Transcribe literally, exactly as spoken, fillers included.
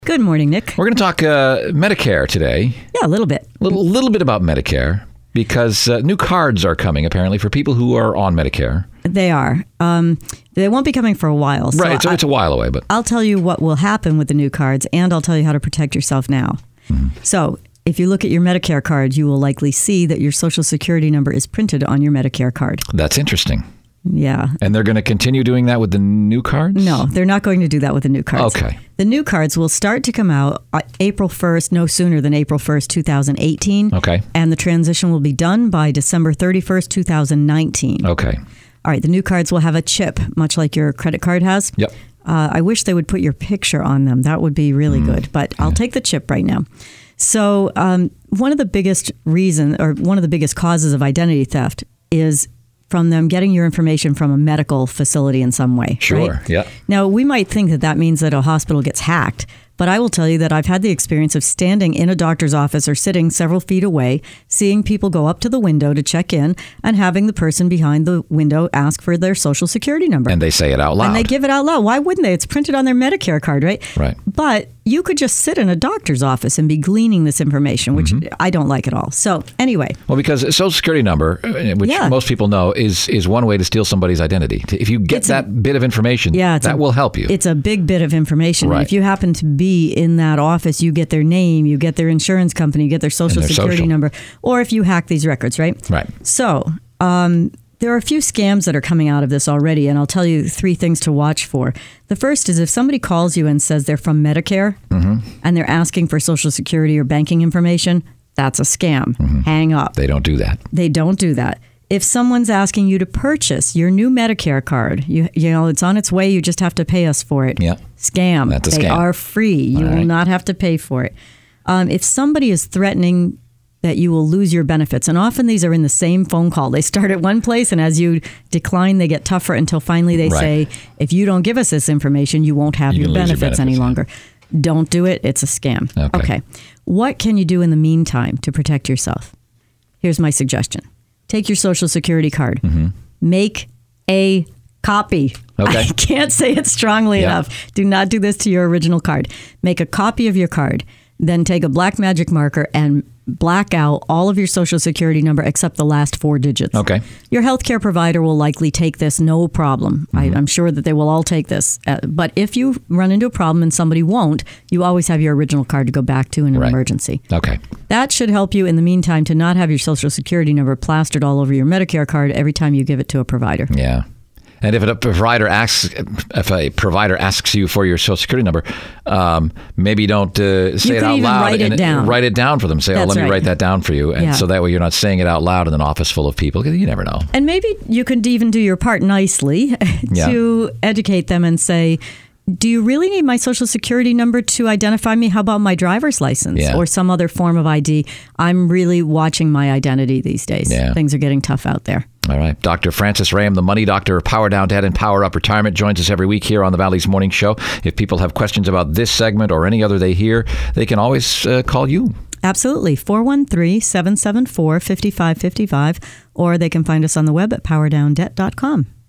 Good morning, Nick. We're going to talk uh, Medicare today. Yeah, a little bit. A little, little bit about Medicare because uh, new cards are coming, apparently, for people who are on Medicare. They are. Um, they won't be coming for a while. So right, so I, it's a while away. But I'll tell you what will happen with the new cards, and I'll tell you how to protect yourself now. Mm-hmm. So if you look at your Medicare card, you will likely see that your Social Security number is printed on your Medicare card. That's interesting. Yeah. And they're going to continue doing that with the new cards? No, they're not going to do that with the new cards. Okay. The new cards will start to come out April first, no sooner than April first, two thousand eighteen. Okay. And the transition will be done by December thirty-first, two thousand nineteen. Okay. All right. The new cards will have a chip, much like your credit card has. Yep. Uh, I wish they would put your picture on them. That would be really mm. good. But I'll yeah. take the chip right now. So um, one of the biggest reason or one of the biggest causes of identity theft is from them getting your information from a medical facility in some way. Sure, right? yeah. Now, we might think that that means that a hospital gets hacked, but I will tell you that I've had the experience of standing in a doctor's office or sitting several feet away, seeing people go up to the window to check in and having the person behind the window ask for their Social Security number. And they say it out loud. And they give it out loud. Why wouldn't they? It's printed on their Medicare card, right? Right. But you could just sit in a doctor's office and be gleaning this information, which mm-hmm. I don't like at all. So anyway. Well, because a Social Security number, which yeah. most people know, is is one way to steal somebody's identity. If you get it's that a, that bit of information, yeah, that a, will help you. It's a big bit of information. Right. And if you happen to be in that office, you get their name, you get their insurance company, you get their Social their Security social. number, or if you hack these records, right? Right. So um, there are a few scams that are coming out of this already, and I'll tell you three things to watch for. The first is if somebody calls you and says they're from Medicare mm-hmm. and they're asking for Social Security or banking information, that's a scam. Mm-hmm. Hang up. They don't do that. They don't do that. If someone's asking you to purchase your new Medicare card, you you know, it's on its way, you just have to pay us for it. Yeah. Scam. That's a they scam. are free. You All will right. not have to pay for it. Um, if somebody is threatening that you will lose your benefits, and often these are in the same phone call. They start at one place, and as you decline, they get tougher until finally they right. say, if you don't give us this information, you won't have you your benefits, your benefits any yeah. longer. Don't do it. It's a scam. Okay. okay. What can you do in the meantime to protect yourself? Here's my suggestion. Take your Social Security card. Mm-hmm. Make a copy. Okay. I can't say it strongly yeah. enough. Do not do this to your original card. Make a copy of your card. Then take a black magic marker and black out all of your Social Security number except the last four digits. Okay. Your healthcare provider will likely take this, no problem. Mm-hmm. I, I'm sure that they will all take this. Uh, but if you run into a problem and somebody won't, you always have your original card to go back to in an right. emergency. Okay. That should help you in the meantime to not have your Social Security number plastered all over your Medicare card every time you give it to a provider. Yeah. And if a provider asks, if a provider asks you for your Social Security number, um, maybe don't uh, say you it out even loud. Write it and down. Write it down for them. Say, That's "Oh, let me right. write that down for you," and yeah. so that way you're not saying it out loud in an office full of people. Because you never know. And maybe you could even do your part nicely yeah. to educate them and say, do you really need my Social Security number to identify me? How about my driver's license yeah. or some other form of I D? I'm really watching my identity these days. Yeah. Things are getting tough out there. All right. Doctor Francis Rayam, the Money Doctor of Power Down Debt and Power Up Retirement, joins us every week here on the Valley's Morning Show. If people have questions about this segment or any other they hear, they can always uh, call you. Absolutely. four one three, seven seven four, five five five five, or they can find us on the web at power down debt dot com.